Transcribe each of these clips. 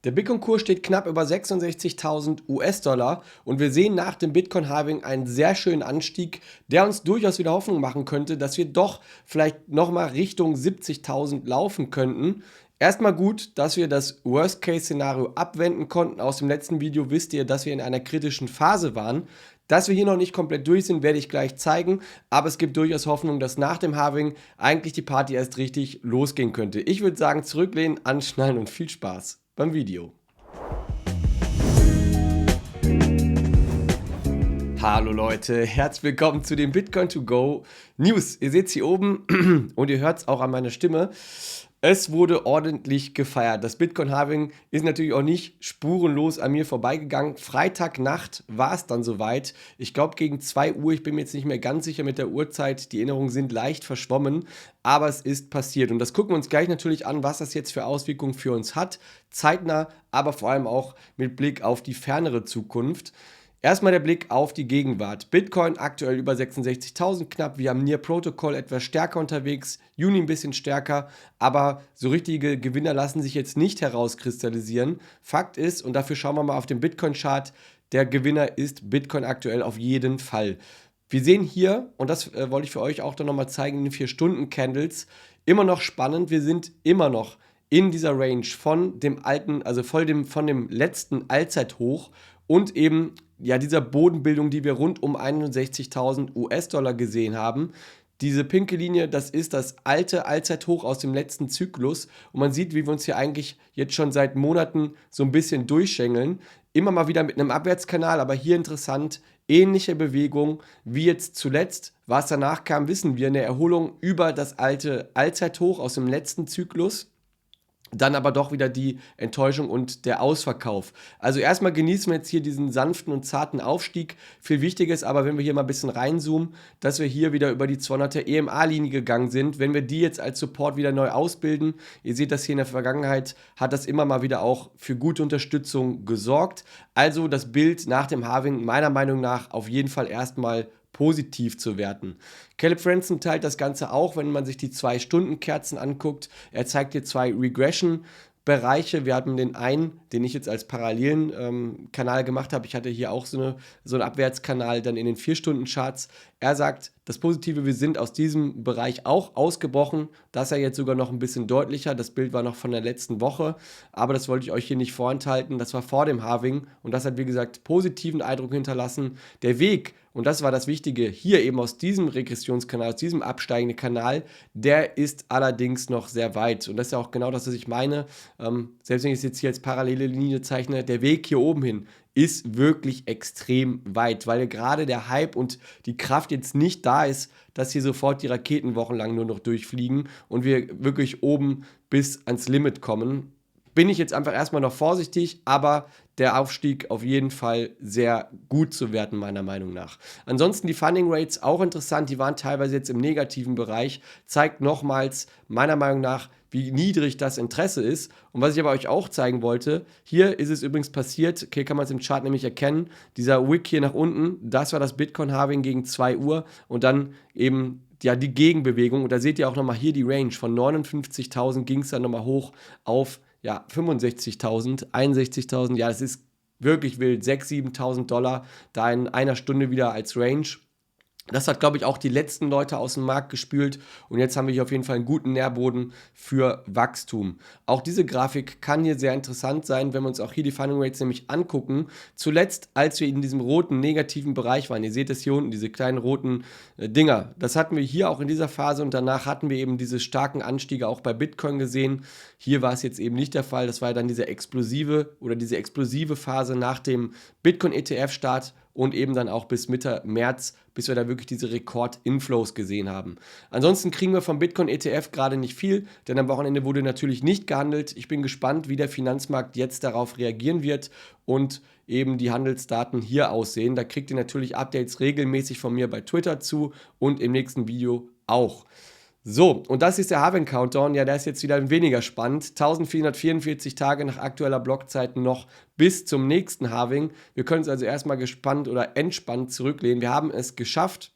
Der Bitcoin-Kurs steht knapp über 66.000 US-Dollar und wir sehen nach dem Bitcoin-Halving einen sehr schönen Anstieg, der uns durchaus wieder Hoffnung machen könnte, dass wir doch vielleicht nochmal Richtung 70.000 laufen könnten. Erstmal gut, dass wir das Worst-Case-Szenario abwenden konnten. Aus dem letzten Video wisst ihr, dass wir in einer kritischen Phase waren. Dass wir hier noch nicht komplett durch sind, werde ich gleich zeigen, aber es gibt durchaus Hoffnung, dass nach dem Halving eigentlich die Party erst richtig losgehen könnte. Ich würde sagen, zurücklehnen, anschnallen und viel Spaß beim Video. Hallo Leute, herzlich willkommen zu den Bitcoin to go News. Ihr seht es hier oben und ihr hört es auch an meiner Stimme. Es wurde ordentlich gefeiert. Das Bitcoin-Halving ist natürlich auch nicht spurenlos an mir vorbeigegangen. Freitagnacht war es dann soweit. Ich glaube gegen 2 Uhr, ich bin mir jetzt nicht mehr ganz sicher mit der Uhrzeit. Die Erinnerungen sind leicht verschwommen, aber es ist passiert. Und das gucken wir uns gleich natürlich an, was das jetzt für Auswirkungen für uns hat. Zeitnah, aber vor allem auch mit Blick auf die fernere Zukunft. Erstmal der Blick auf die Gegenwart. Bitcoin aktuell über 66.000 knapp. Wir haben Near Protocol etwas stärker unterwegs, Uni ein bisschen stärker, aber so richtige Gewinner lassen sich jetzt nicht herauskristallisieren. Fakt ist, und dafür schauen wir mal auf den Bitcoin-Chart, der Gewinner ist Bitcoin aktuell auf jeden Fall. Wir sehen hier, und das wollte ich für euch auch dann nochmal zeigen, in den 4-Stunden-Candles, immer noch spannend. Wir sind immer noch in dieser Range von dem alten, also von dem letzten Allzeithoch und eben ja dieser Bodenbildung, die wir rund um 61.000 US-Dollar gesehen haben. Diese pinke Linie, das ist das alte Allzeithoch aus dem letzten Zyklus und man sieht, wie wir uns hier eigentlich jetzt schon seit Monaten so ein bisschen durchschengeln. Immer mal wieder mit einem Abwärtskanal, aber hier interessant, ähnliche Bewegung wie jetzt zuletzt. Was danach kam, wissen wir, eine Erholung über das alte Allzeithoch aus dem letzten Zyklus. Dann aber doch wieder die Enttäuschung und der Ausverkauf. Also erstmal genießen wir jetzt hier diesen sanften und zarten Aufstieg. Viel wichtiger ist aber, wenn wir hier mal ein bisschen reinzoomen, dass wir hier wieder über die 200er EMA-Linie gegangen sind. Wenn wir die jetzt als Support wieder neu ausbilden, ihr seht das hier in der Vergangenheit, hat das immer mal wieder auch für gute Unterstützung gesorgt. Also das Bild nach dem Halving meiner Meinung nach auf jeden Fall erstmal positiv zu werten. Caleb Franson teilt das Ganze auch, wenn man sich die 2-Stunden-Kerzen anguckt. Er zeigt hier 2 Regression-Bereiche. Wir hatten den einen, den ich jetzt als parallelen Kanal gemacht habe. Ich hatte hier auch so einen Abwärtskanal dann in den 4-Stunden-Charts. Er sagt, das Positive, wir sind aus diesem Bereich auch ausgebrochen. Das ist ja jetzt sogar noch ein bisschen deutlicher. Das Bild war noch von der letzten Woche, aber das wollte ich euch hier nicht vorenthalten. Das war vor dem Halving und das hat, wie gesagt, positiven Eindruck hinterlassen. Der Weg, und das war das Wichtige, hier eben aus diesem Regressionskanal, aus diesem absteigenden Kanal, der ist allerdings noch sehr weit. Und das ist ja auch genau das, was ich meine. Selbst wenn ich es jetzt hier als parallele Linie zeichne, der Weg hier oben hin ist wirklich extrem weit, weil gerade der Hype und die Kraft jetzt nicht da ist, dass hier sofort die Raketen wochenlang nur noch durchfliegen und wir wirklich oben bis ans Limit kommen. Bin ich jetzt einfach erstmal noch vorsichtig, aber der Aufstieg auf jeden Fall sehr gut zu werten, meiner Meinung nach. Ansonsten die Funding Rates auch interessant, die waren teilweise jetzt im negativen Bereich, zeigt nochmals meiner Meinung nach, wie niedrig das Interesse ist. Und was ich aber euch auch zeigen wollte, hier ist es übrigens passiert, okay, kann man es im Chart nämlich erkennen, dieser Wick hier nach unten, das war das Bitcoin-Halving gegen 2 Uhr und dann eben ja, die Gegenbewegung. Und da seht ihr auch nochmal hier die Range, von 59.000 ging es dann nochmal hoch auf 65.000, 61.000, ja, das ist wirklich wild, 6.000, 7.000 Dollar da in einer Stunde wieder als Range. Das hat, glaube ich, auch die letzten Leute aus dem Markt gespült und jetzt haben wir hier auf jeden Fall einen guten Nährboden für Wachstum. Auch diese Grafik kann hier sehr interessant sein, wenn wir uns auch hier die Funding Rates nämlich angucken. Zuletzt, als wir in diesem roten negativen Bereich waren, ihr seht es hier unten, diese kleinen roten Dinger, das hatten wir hier auch in dieser Phase und danach hatten wir eben diese starken Anstiege auch bei Bitcoin gesehen. Hier war es jetzt eben nicht der Fall, das war dann diese explosive Phase nach dem Bitcoin-ETF-Start und eben dann auch bis Mitte März, bis wir da wirklich diese Rekord-Inflows gesehen haben. Ansonsten kriegen wir vom Bitcoin-ETF gerade nicht viel, denn am Wochenende wurde natürlich nicht gehandelt. Ich bin gespannt, wie der Finanzmarkt jetzt darauf reagieren wird und eben die Handelsdaten hier aussehen. Da kriegt ihr natürlich Updates regelmäßig von mir bei Twitter zu und im nächsten Video auch. So, und das ist der Halving-Countdown. Ja, der ist jetzt wieder weniger spannend. 1444 Tage nach aktueller Blockzeit noch bis zum nächsten Halving. Wir können uns also erstmal gespannt oder entspannt zurücklehnen. Wir haben es geschafft.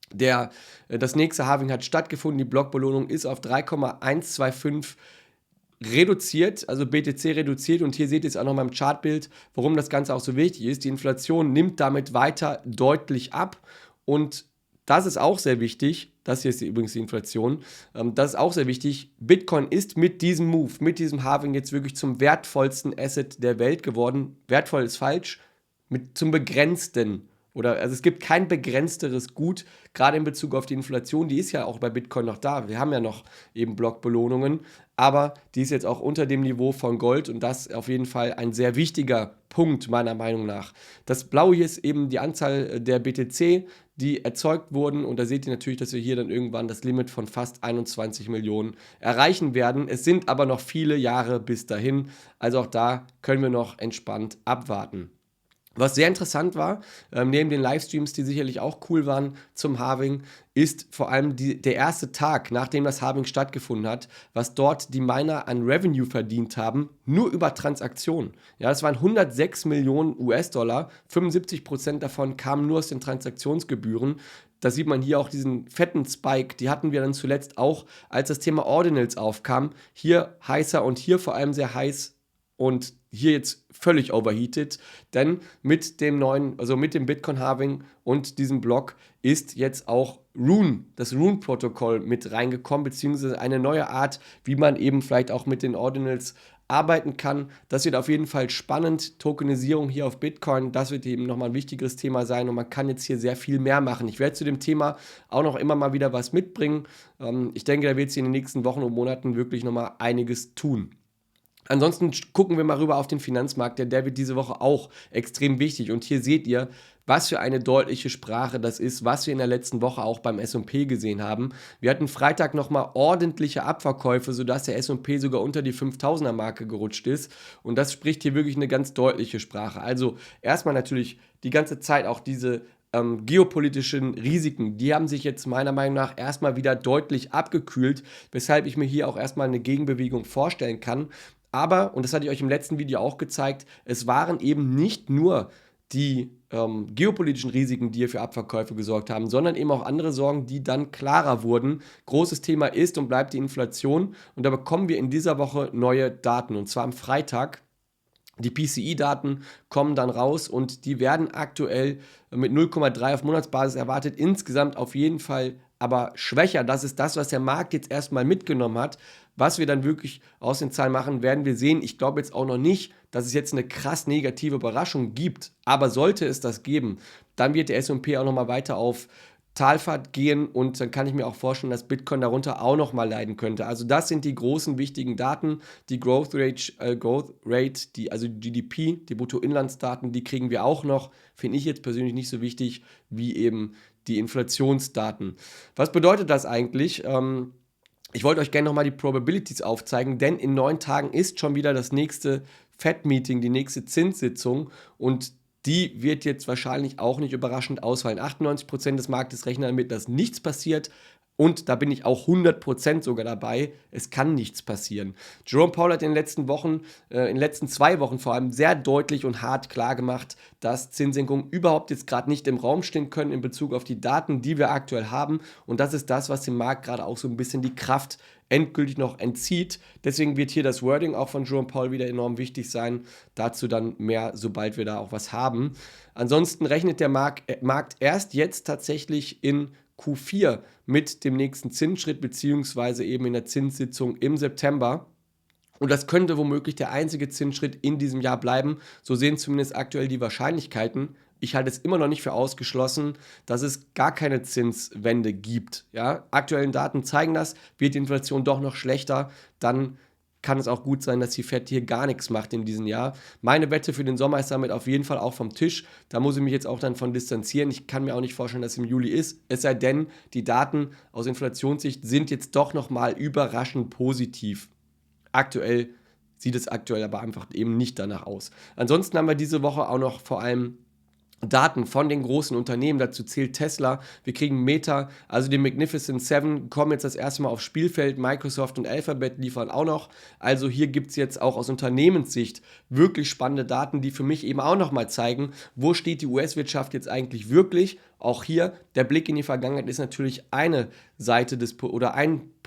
Das nächste Halving hat stattgefunden. Die Blockbelohnung ist auf 3,125 reduziert, also BTC reduziert, und hier seht ihr es auch noch mal im Chartbild, warum das Ganze auch so wichtig ist. Die Inflation nimmt damit weiter deutlich ab, und das ist auch sehr wichtig. Das hier ist übrigens die Inflation. Das ist auch sehr wichtig. Bitcoin ist mit diesem Move, mit diesem Halving jetzt wirklich zum wertvollsten Asset der Welt geworden. Wertvoll ist falsch, zum begrenzten. Also es gibt kein begrenzteres Gut, gerade in Bezug auf die Inflation. Die ist ja auch bei Bitcoin noch da. Wir haben ja noch eben Blockbelohnungen, aber die ist jetzt auch unter dem Niveau von Gold, und das ist auf jeden Fall ein sehr wichtiger Punkt meiner Meinung nach. Das Blaue hier ist eben die Anzahl der BTC, die erzeugt wurden, und da seht ihr natürlich, dass wir hier dann irgendwann das Limit von fast 21 Millionen erreichen werden. Es sind aber noch viele Jahre bis dahin, also auch da können wir noch entspannt abwarten. Was sehr interessant war, neben den Livestreams, die sicherlich auch cool waren zum Halving, ist vor allem der erste Tag, nachdem das Halving stattgefunden hat, was dort die Miner an Revenue verdient haben, nur über Transaktionen. Ja, das waren 106 Millionen US-Dollar, 75% davon kamen nur aus den Transaktionsgebühren. Da sieht man hier auch diesen fetten Spike, die hatten wir dann zuletzt auch, als das Thema Ordinals aufkam. Hier heißer und hier vor allem sehr heiß, und hier jetzt völlig overheated, denn mit dem Bitcoin-Halving und diesem Block ist jetzt auch das Rune-Protokoll mit reingekommen, beziehungsweise eine neue Art, wie man eben vielleicht auch mit den Ordinals arbeiten kann. Das wird auf jeden Fall spannend. Tokenisierung hier auf Bitcoin, das wird eben nochmal ein wichtigeres Thema sein, und man kann jetzt hier sehr viel mehr machen. Ich werde zu dem Thema auch noch immer mal wieder was mitbringen. Ich denke, da wird sich in den nächsten Wochen und Monaten wirklich nochmal einiges tun. Ansonsten gucken wir mal rüber auf den Finanzmarkt, denn der wird diese Woche auch extrem wichtig. Und hier seht ihr, was für eine deutliche Sprache das ist, was wir in der letzten Woche auch beim S&P gesehen haben. Wir hatten Freitag nochmal ordentliche Abverkäufe, sodass der S&P sogar unter die 5000er-Marke gerutscht ist. Und das spricht hier wirklich eine ganz deutliche Sprache. Also erstmal natürlich die ganze Zeit auch diese geopolitischen Risiken, die haben sich jetzt meiner Meinung nach erstmal wieder deutlich abgekühlt, weshalb ich mir hier auch erstmal eine Gegenbewegung vorstellen kann. Aber, und das hatte ich euch im letzten Video auch gezeigt, es waren eben nicht nur die geopolitischen Risiken, die hier für Abverkäufe gesorgt haben, sondern eben auch andere Sorgen, die dann klarer wurden. Großes Thema ist und bleibt die Inflation, und da bekommen wir in dieser Woche neue Daten, und zwar am Freitag. Die PCI-Daten kommen dann raus, und die werden aktuell mit 0,3 auf Monatsbasis erwartet. Insgesamt auf jeden Fall aber schwächer. Das ist das, was der Markt jetzt erstmal mitgenommen hat. Was wir dann wirklich aus den Zahlen machen, werden wir sehen. Ich glaube jetzt auch noch nicht, dass es jetzt eine krass negative Überraschung gibt. Aber sollte es das geben, dann wird der S&P auch nochmal weiter auf Talfahrt gehen, und dann kann ich mir auch vorstellen, dass Bitcoin darunter auch nochmal leiden könnte. Also das sind die großen wichtigen Daten, die Growth Rate, also GDP, die Bruttoinlandsdaten, die kriegen wir auch noch, finde ich jetzt persönlich nicht so wichtig wie eben die Inflationsdaten. Was bedeutet das eigentlich? Ich wollte euch gerne nochmal die Probabilities aufzeigen, denn in 9 Tagen ist schon wieder das nächste Fed-Meeting, die nächste Zinssitzung, und die wird jetzt wahrscheinlich auch nicht überraschend ausfallen. 98% des Marktes rechnen damit, dass nichts passiert. Und da bin ich auch 100% sogar dabei. Es kann nichts passieren. Jerome Powell hat in den letzten Wochen, in den letzten 2 Wochen vor allem, sehr deutlich und hart klar gemacht, dass Zinssenkungen überhaupt jetzt gerade nicht im Raum stehen können in Bezug auf die Daten, die wir aktuell haben. Und das ist das, was dem Markt gerade auch so ein bisschen die Kraft endgültig noch entzieht. Deswegen wird hier das Wording auch von Jerome Powell wieder enorm wichtig sein. Dazu dann mehr, sobald wir da auch was haben. Ansonsten rechnet der Markt erst jetzt tatsächlich in Q4 mit dem nächsten Zinsschritt, beziehungsweise eben in der Zinssitzung im September. Und das könnte womöglich der einzige Zinsschritt in diesem Jahr bleiben. So sehen zumindest aktuell die Wahrscheinlichkeiten. Ich halte es immer noch nicht für ausgeschlossen, dass es gar keine Zinswende gibt. Ja? Aktuellen Daten zeigen das, wird die Inflation doch noch schlechter, dann kann es auch gut sein, dass die Fed hier gar nichts macht in diesem Jahr. Meine Wette für den Sommer ist damit auf jeden Fall auch vom Tisch. Da muss ich mich jetzt auch dann von distanzieren. Ich kann mir auch nicht vorstellen, dass es im Juli ist. Es sei denn, die Daten aus Inflationssicht sind jetzt doch nochmal überraschend positiv. Aktuell sieht es aber einfach eben nicht danach aus. Ansonsten haben wir diese Woche auch noch vor allem Daten von den großen Unternehmen, dazu zählt Tesla, wir kriegen Meta, also die Magnificent Seven kommen jetzt das erste Mal aufs Spielfeld, Microsoft und Alphabet liefern auch noch, also hier gibt es jetzt auch aus Unternehmenssicht wirklich spannende Daten, die für mich eben auch nochmal zeigen, wo steht die US-Wirtschaft jetzt eigentlich wirklich. Auch hier, der Blick in die Vergangenheit ist natürlich eine Seite oder ein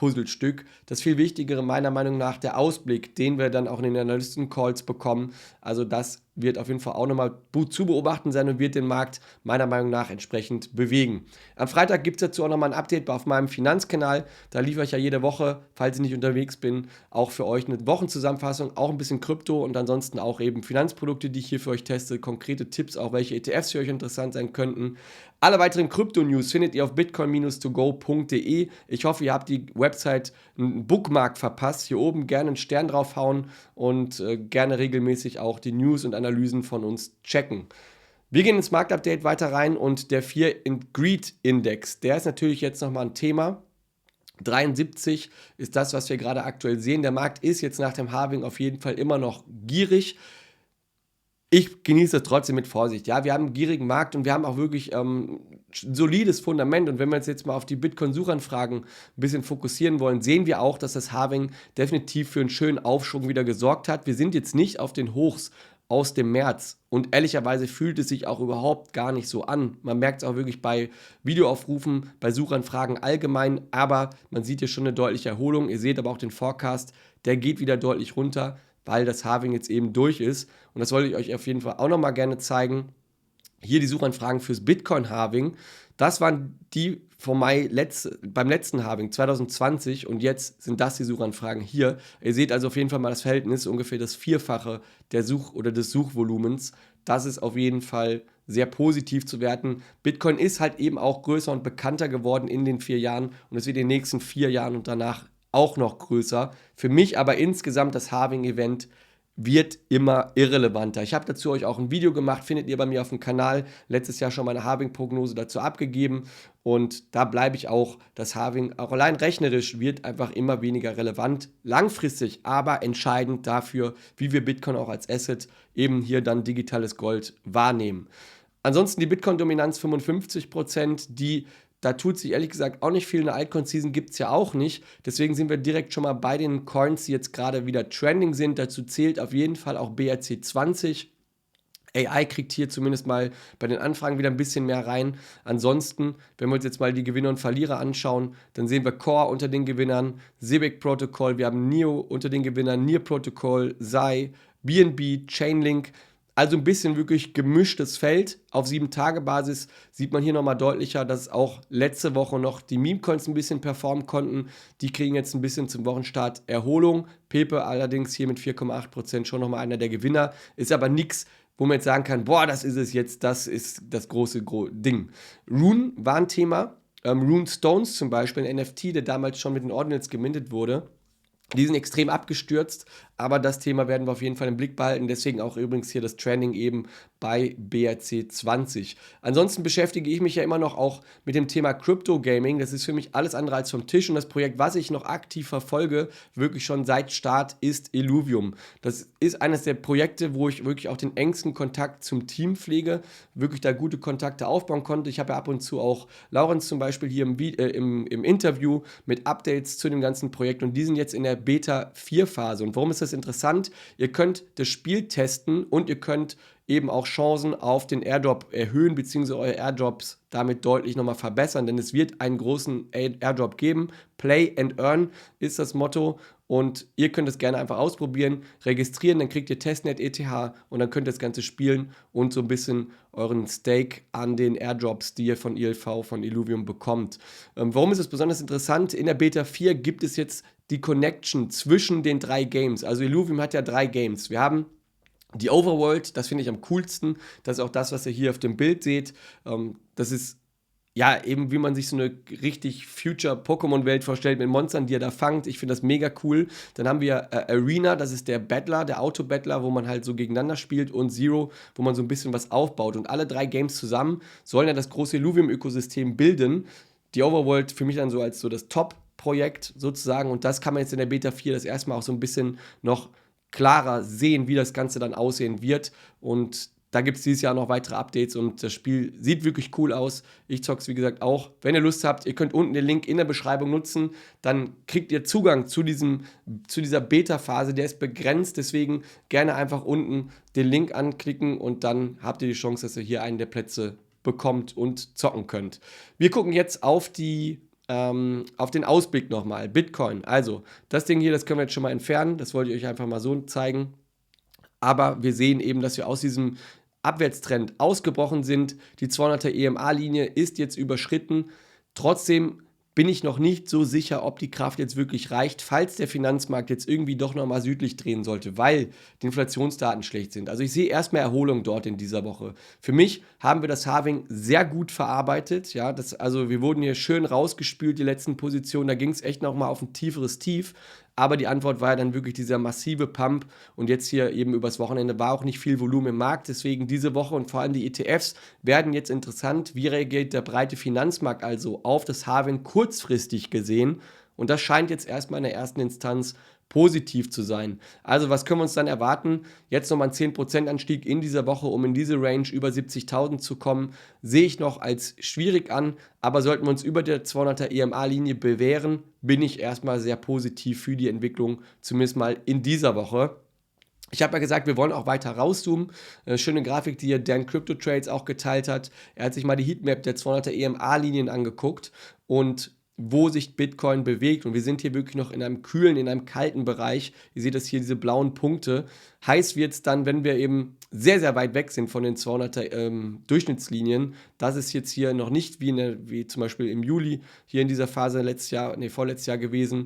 Puzzlestück. Das viel Wichtigere meiner Meinung nach der Ausblick, den wir dann auch in den Analysten-Calls bekommen. Also das wird auf jeden Fall auch nochmal zu beobachten sein und wird den Markt meiner Meinung nach entsprechend bewegen. Am Freitag gibt es dazu auch nochmal ein Update auf meinem Finanzkanal. Da liefere ich ja jede Woche, falls ich nicht unterwegs bin, auch für euch eine Wochenzusammenfassung, auch ein bisschen Krypto und ansonsten auch eben Finanzprodukte, die ich hier für euch teste, konkrete Tipps, auch welche ETFs für euch interessant sein könnten. Alle weiteren Krypto-News findet ihr auf bitcoin-togo.de. Ich hoffe, ihr habt die Website einen Bookmark verpasst. Hier oben gerne einen Stern draufhauen und gerne regelmäßig auch die News und Analysen von uns checken. Wir gehen ins Marktupdate weiter rein und der Fear and Greed Index, der ist natürlich jetzt nochmal ein Thema. 73 ist das, was wir gerade aktuell sehen. Der Markt ist jetzt nach dem Halving auf jeden Fall immer noch gierig. Ich genieße es trotzdem mit Vorsicht. Ja, wir haben einen gierigen Markt und wir haben auch wirklich solides Fundament. Und wenn wir uns jetzt mal auf die Bitcoin-Suchanfragen ein bisschen fokussieren wollen, sehen wir auch, dass das Halving definitiv für einen schönen Aufschwung wieder gesorgt hat. Wir sind jetzt nicht auf den Hochs aus dem März. Und ehrlicherweise fühlt es sich auch überhaupt gar nicht so an. Man merkt es auch wirklich bei Videoaufrufen, bei Suchanfragen allgemein. Aber man sieht hier schon eine deutliche Erholung. Ihr seht aber auch den Forecast, der geht wieder deutlich runter, weil das Halving jetzt eben durch ist. Und das wollte ich euch auf jeden Fall auch nochmal gerne zeigen. Hier die Suchanfragen fürs Bitcoin-Halving. Das waren die vom beim letzten Halving 2020 und jetzt sind das die Suchanfragen hier. Ihr seht also auf jeden Fall mal das Verhältnis, ungefähr das Vierfache des Suchvolumens. Das ist auf jeden Fall sehr positiv zu werten. Bitcoin ist halt eben auch größer und bekannter geworden in den 4 Jahren und es wird in den nächsten 4 Jahren und danach auch noch größer. Für mich aber insgesamt das Halving-Event wird immer irrelevanter. Ich habe dazu euch auch ein Video gemacht, findet ihr bei mir auf dem Kanal. Letztes Jahr schon meine Halving-Prognose dazu abgegeben und da bleibe ich auch. Das Halving, auch allein rechnerisch, wird einfach immer weniger relevant. Langfristig aber entscheidend dafür, wie wir Bitcoin auch als Asset, eben hier dann digitales Gold, wahrnehmen. Ansonsten die Bitcoin-Dominanz 55%, da tut sich ehrlich gesagt auch nicht viel. Eine Altcoin-Season gibt es ja auch nicht. Deswegen sind wir direkt schon mal bei den Coins, die jetzt gerade wieder trending sind. Dazu zählt auf jeden Fall auch BRC20. AI kriegt hier zumindest mal bei den Anfragen wieder ein bisschen mehr rein. Ansonsten, wenn wir uns jetzt mal die Gewinner und Verlierer anschauen, dann sehen wir Core unter den Gewinnern, Civic Protocol, wir haben NEO unter den Gewinnern, Near Protocol, Zai, BNB, Chainlink. Also ein bisschen wirklich gemischtes Feld. Auf 7-Tage-Basis sieht man hier nochmal deutlicher, dass auch letzte Woche noch die Meme-Coins ein bisschen performen konnten. Die kriegen jetzt ein bisschen zum Wochenstart Erholung. Pepe allerdings hier mit 4,8% schon nochmal einer der Gewinner. Ist aber nichts, wo man jetzt sagen kann, boah, das ist es jetzt, das ist das große Ding. Rune war ein Thema. Rune Stones zum Beispiel, ein NFT, der damals schon mit den Ordinals gemintet wurde. Die sind extrem abgestürzt, aber das Thema werden wir auf jeden Fall im Blick behalten. Deswegen auch übrigens hier das Trending eben bei BRC20. Ansonsten beschäftige ich mich ja immer noch auch mit dem Thema Crypto Gaming. Das ist für mich alles andere als vom Tisch. Und das Projekt, was ich noch aktiv verfolge, wirklich schon seit Start, ist Illuvium. Das ist eines der Projekte, wo ich wirklich auch den engsten Kontakt zum Team pflege, wirklich da gute Kontakte aufbauen konnte. Ich habe ja ab und zu auch Laurenz zum Beispiel hier im Interview mit Updates zu dem ganzen Projekt. Und die sind jetzt in der Beta-4-Phase. Und warum ist das interessant? Ihr könnt das Spiel testen und ihr könnt eben auch Chancen auf den Airdrop erhöhen, beziehungsweise eure Airdrops damit deutlich nochmal verbessern, denn es wird einen großen Airdrop geben. Play and Earn ist das Motto und ihr könnt es gerne einfach ausprobieren, registrieren, dann kriegt ihr Testnet ETH und dann könnt ihr das Ganze spielen und so ein bisschen euren Stake an den Airdrops, die ihr von ILV, von Illuvium bekommt. Warum ist es besonders interessant? In der Beta 4 gibt es jetzt die Connection zwischen den 3 Games. Also Illuvium hat ja 3 Games. Wir haben die Overworld, das finde ich am coolsten. Das ist auch das, was ihr hier auf dem Bild seht. Das ist ja eben, wie man sich so eine richtig Future-Pokémon-Welt vorstellt mit Monstern, die ihr da fangt. Ich finde das mega cool. Dann haben wir Arena, das ist der Battler, der Auto-Battler, wo man halt so gegeneinander spielt und Zero, wo man so ein bisschen was aufbaut. Und alle 3 Games zusammen sollen ja das große Illuvium-Ökosystem bilden. Die Overworld für mich dann so als so das Top-Projekt sozusagen. Und das kann man jetzt in der Beta 4 das erste Mal auch so ein bisschen noch klarer sehen, wie das Ganze dann aussehen wird. Und da gibt es dieses Jahr noch weitere Updates und das Spiel sieht wirklich cool aus. Ich zock's wie gesagt auch. Wenn ihr Lust habt, ihr könnt unten den Link in der Beschreibung nutzen. Dann kriegt ihr Zugang zu dieser Beta-Phase. Der ist begrenzt, deswegen gerne einfach unten den Link anklicken und dann habt ihr die Chance, dass ihr hier einen der Plätze bekommt und zocken könnt. Wir gucken jetzt auf die auf den Ausblick nochmal. Bitcoin, also das Ding hier, das können wir jetzt schon mal entfernen. Das wollte ich euch einfach mal so zeigen. Aber wir sehen eben, dass wir aus diesem Abwärtstrend ausgebrochen sind. Die 200er EMA-Linie ist jetzt überschritten. Trotzdem bin ich noch nicht so sicher, ob die Kraft jetzt wirklich reicht, falls der Finanzmarkt jetzt irgendwie doch nochmal südlich drehen sollte, weil die Inflationsdaten schlecht sind. Also ich sehe erstmal Erholung dort in dieser Woche. Für mich haben wir das Halving sehr gut verarbeitet. Ja, also wir wurden hier schön rausgespült, die letzten Positionen. Da ging es echt nochmal auf ein tieferes Tief. Aber die Antwort war ja dann wirklich dieser massive Pump und jetzt hier eben übers Wochenende war auch nicht viel Volumen im Markt. Deswegen diese Woche und vor allem die ETFs werden jetzt interessant. Wie reagiert der breite Finanzmarkt also auf das Halving kurzfristig gesehen? Und das scheint jetzt erstmal in der ersten Instanz positiv zu sein. Also was können wir uns dann erwarten? Jetzt nochmal ein 10% Anstieg in dieser Woche, um in diese Range über 70.000 zu kommen, sehe ich noch als schwierig an, aber sollten wir uns über der 200er EMA-Linie bewähren, bin ich erstmal sehr positiv für die Entwicklung, zumindest mal in dieser Woche. Ich habe ja gesagt, wir wollen auch weiter rauszoomen. Schöne Grafik, die hier Dan Crypto Trades auch geteilt hat. Er hat sich mal die Heatmap der 200er EMA-Linien angeguckt und wo sich Bitcoin bewegt. Und wir sind hier wirklich noch in einem kühlen, in einem kalten Bereich. Ihr seht das hier, diese blauen Punkte. Heiß wird es dann, wenn wir eben sehr, sehr weit weg sind von den 200er Durchschnittslinien. Das ist jetzt hier noch nicht wie zum Beispiel im Juli hier in dieser Phase vorletztes Jahr gewesen.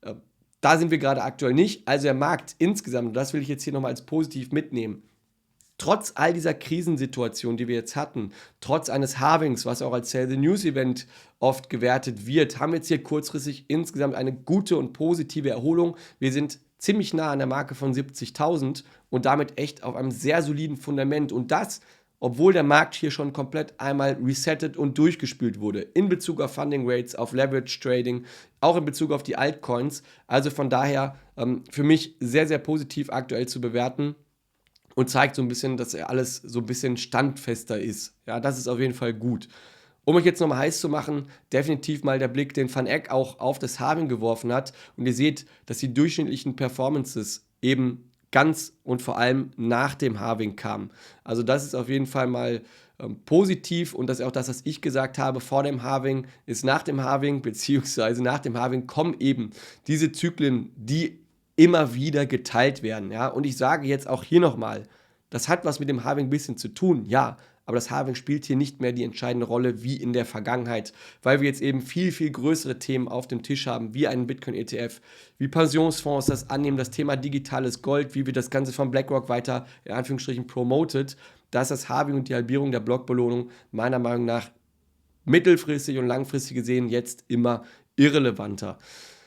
Da sind wir gerade aktuell nicht. Also der Markt insgesamt, und das will ich jetzt hier nochmal als positiv mitnehmen, trotz all dieser Krisensituation, die wir jetzt hatten, trotz eines Halvings, was auch als Sell the News Event oft gewertet wird, haben wir jetzt hier kurzfristig insgesamt eine gute und positive Erholung. Wir sind ziemlich nah an der Marke von 70.000 und damit echt auf einem sehr soliden Fundament. Und das, obwohl der Markt hier schon komplett einmal resettet und durchgespült wurde. In Bezug auf Funding Rates, auf Leverage Trading, auch in Bezug auf die Altcoins. Also von daher für mich sehr, sehr positiv aktuell zu bewerten. Und zeigt so ein bisschen, dass alles so ein bisschen standfester ist. Ja, das ist auf jeden Fall gut. Um euch jetzt nochmal heiß zu machen, definitiv mal der Blick, den Van Eck auch auf das Halving geworfen hat. Und ihr seht, dass die durchschnittlichen Performances eben ganz und vor allem nach dem Halving kamen. Also das ist auf jeden Fall mal positiv und das ist auch das, was ich gesagt habe vor dem Halving, ist nach dem Halving, beziehungsweise nach dem Halving kommen eben diese Zyklen, die immer wieder geteilt werden. Ja? Und ich sage jetzt auch hier nochmal, das hat was mit dem Halving ein bisschen zu tun, ja, aber das Halving spielt hier nicht mehr die entscheidende Rolle wie in der Vergangenheit, weil wir jetzt eben viel, viel größere Themen auf dem Tisch haben, wie einen Bitcoin-ETF, wie Pensionsfonds das annehmen, das Thema digitales Gold, wie wir das Ganze von BlackRock weiter, in Anführungsstrichen, promotet, dass das Halving und die Halbierung der Blockbelohnung meiner Meinung nach mittelfristig und langfristig gesehen jetzt immer irrelevanter.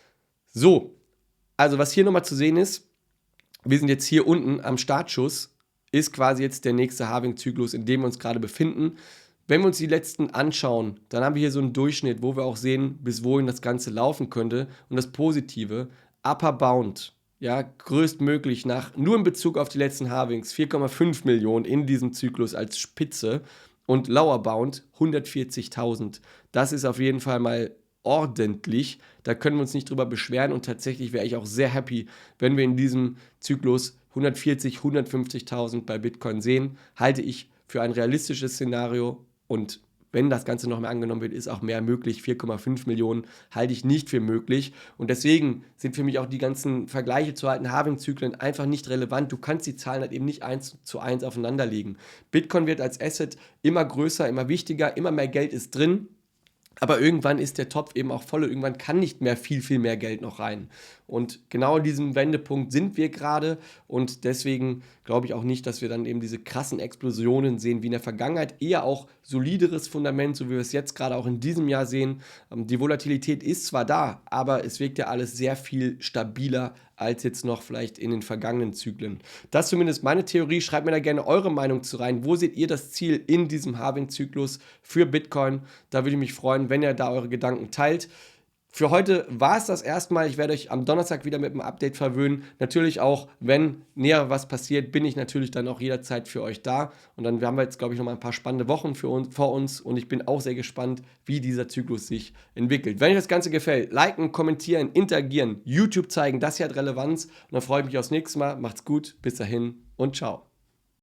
So, also was hier nochmal zu sehen ist, wir sind jetzt hier unten am Startschuss, ist quasi jetzt der nächste Halving-Zyklus, in dem wir uns gerade befinden. Wenn wir uns die letzten anschauen, dann haben wir hier so einen Durchschnitt, wo wir auch sehen, bis wohin das Ganze laufen könnte. Und das Positive, Upper Bound, ja, größtmöglich nur in Bezug auf die letzten Halvings, 4,5 Millionen in diesem Zyklus als Spitze und Lower Bound 140.000. Das ist auf jeden Fall mal ordentlich. Da können wir uns nicht drüber beschweren und tatsächlich wäre ich auch sehr happy, wenn wir in diesem Zyklus 140.000, 150.000 bei Bitcoin sehen. Halte ich für ein realistisches Szenario und wenn das Ganze noch mehr angenommen wird, ist auch mehr möglich. 4,5 Millionen halte ich nicht für möglich. Und deswegen sind für mich auch die ganzen Vergleiche zu alten Halving-Zyklen einfach nicht relevant. Du kannst die Zahlen halt eben nicht 1:1 aufeinanderlegen. Bitcoin wird als Asset immer größer, immer wichtiger, immer mehr Geld ist drin. Aber irgendwann ist der Topf eben auch voll und irgendwann kann nicht mehr viel, viel mehr Geld noch rein. Und genau an diesem Wendepunkt sind wir gerade und deswegen glaube ich auch nicht, dass wir dann eben diese krassen Explosionen sehen wie in der Vergangenheit. Eher auch solideres Fundament, so wie wir es jetzt gerade auch in diesem Jahr sehen. Die Volatilität ist zwar da, aber es wirkt ja alles sehr viel stabiler als jetzt noch vielleicht in den vergangenen Zyklen. Das ist zumindest meine Theorie. Schreibt mir da gerne eure Meinung zu rein. Wo seht ihr das Ziel in diesem Halving-Zyklus für Bitcoin? Da würde ich mich freuen, wenn ihr da eure Gedanken teilt. Für heute war es das erstmal. Ich werde euch am Donnerstag wieder mit einem Update verwöhnen. Natürlich auch, wenn näher was passiert, bin ich natürlich dann auch jederzeit für euch da. Und dann haben wir jetzt, glaube ich, noch mal ein paar spannende Wochen vor uns. Und ich bin auch sehr gespannt, wie dieser Zyklus sich entwickelt. Wenn euch das Ganze gefällt, liken, kommentieren, interagieren, YouTube zeigen, das hier hat Relevanz. Und dann freue ich mich aufs nächste Mal. Macht's gut, bis dahin und ciao.